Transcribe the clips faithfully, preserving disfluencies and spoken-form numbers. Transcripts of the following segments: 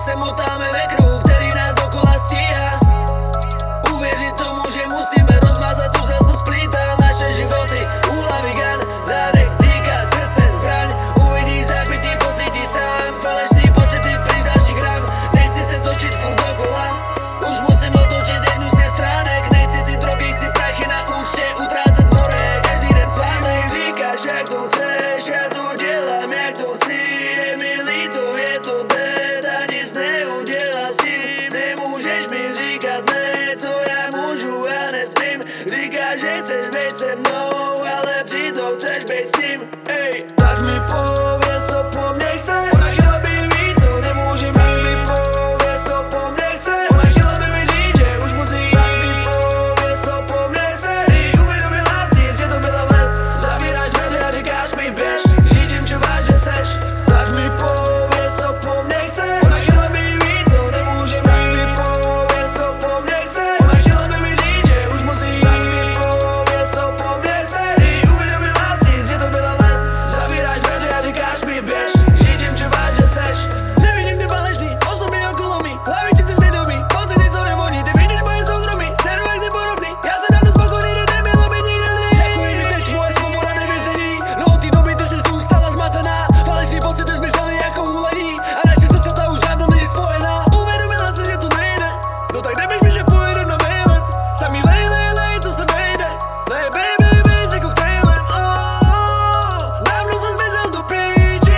se motáme ve kruhu, který nás dokola stíhá. Uvěřit tomu, že musíme rozvázat tu zel, co splítá naše životy. Úlavy gun, zádech, dýka, srdce, zbraň. Uvidíš zápitý, pocítíš sám falešný pocity, pryč další gram. Nechci se točit furt dokola, už musím otočit jednu z těch stránek. Nechci ty drogy, chci prachy na účtě, utrácet more, každý den svátek. Říkáš, jak to chceš, já to dělám, jak to chci. Je mi líto, je to dead a nic neudělá s tím. Nemůžeš mi říkat ne, co já můžu a nesmím. Říkáš, že chceš být se mnou, ale přitom chceš být s tím. Ej, tak mi pověz, co po mně chceš. Ona chtěla by víc, co nemůže mít. Tak mi pověz, co po mně chceš. Ona chtěla by mi říct, že už musí. Tak mi pověz, co po mně chceš. Ty uvědomila si, že to byla les. Zavíráš dveře a říkáš mi běž. Řídím, čo vážně seš. Tak mi pověz, co po mně chceš. Ona chtěla by víc, co nemůže mít. Tak mi pověz, co po mně chceš. Ona chtěla by mi říct, že už musí. Tak mi pověz, co po mně chceš. Ty uvědomila si, že to byla les. Zavíráš dveře a říkáš mi běž. Řídím, čo vážně seš. Nevidím ty falešný osoby okolo mý. Hlavičky si svědomí, pocity, co nevoní. Ty vidíš moje soukromí, seru jak ty podobný. Já se dávno spokojný, kdy nebylo by nikdy líp. Jako je mi teď moje svoboda nevězení. No od té doby ty jsi zůstala zmatená. Falešný pocity zmizely jako hulení. A naše cesta už dávno není spojená. Uvědomila se, že to nejde. No tak nebyš mi, že pojedem na výlet. Samý lej, lej, lej, co se vejde. Lej, baby, baby, se koktejlem. Oh, oh, dávno jsem zmizel do píči.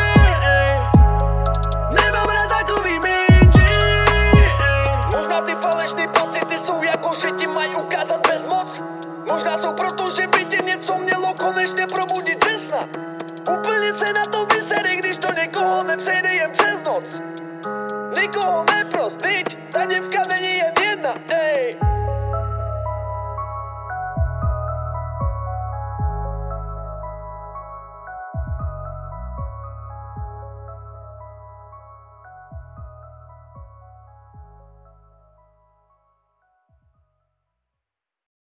Nemám rád takový minči. Možná ty falešný pocity jsou jako, že ti mají ukázat bezmoc. Možná jsou proto, že by tě něco mělo konečně probudit, že snad úplně se na to vysedy, když to někoho nepřejde jen přes noc. Nikoho neprost, viď, ta děvka není jen jedna, ej.